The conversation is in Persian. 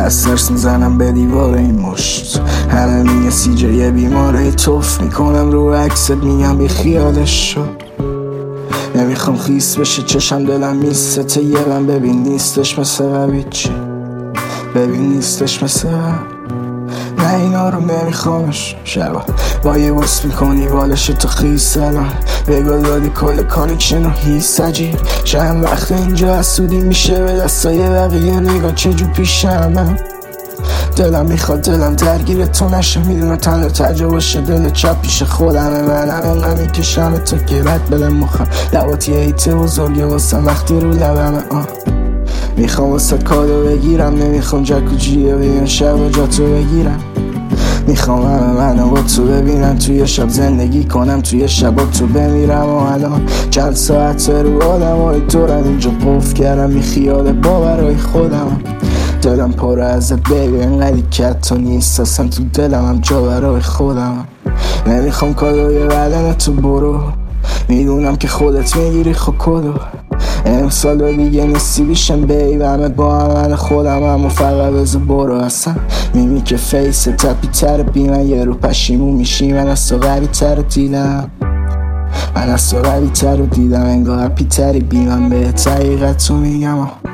از ترس میزنم به دیوار این مشت. همه میگه سیجه یه بیماره، توف میکنم رو عکست میگم بی خیالش شو. نمیخوام خیس بشه چشم دلم میسته یه من ببین نیستش مثل قبیچی، ببین نیستش مثل نه اینا رو نمیخوامش. شبا با یه بوس میکنی بالش تو خیس الان بگو دادی کل کانکشن و هیس عجیب. چند وقت اینجا حسودی میشه به دستای بقیه نگاه چجور پیشم. دلم میخواد دلم درگیر تو نشه، میدونم تنها ترجا باشه دل چپ پیش خودمه. منم انقدر میکشم تو که رد بلم مخم لبات یه ایته بزرگه واسم وقتی رو لبمه. میخوام واسه کادو بگیرم، نمیخوام جکوجیه بگم شب و جاتو بگیرم. میخوام همه منو با تو ببینم، توی شب زندگی کنم، توی شب با تو بمیرم. و الان چند ساعت رو آدم های دورم اینجا قفل کردم بی خیال باورای خودم. دلم پاره ازت بیبی انقدی که تو نیست اصلا تو دلم هم جا برای خودم. نمیخوام کادوی بدن تو برو، میدونم که خودت میگیری خب کدو. امسال دیگه نیستی بیشم بیب همه با هم من خودم هم و فقط بزو برو. اصلا میمی که فیس تپی تر بی من یه رو پشیمون میشی. من از تو قوی تر دیدم، من از تو قوی تر دیدم انگار پیتری بی من به حقیقت تو میگم.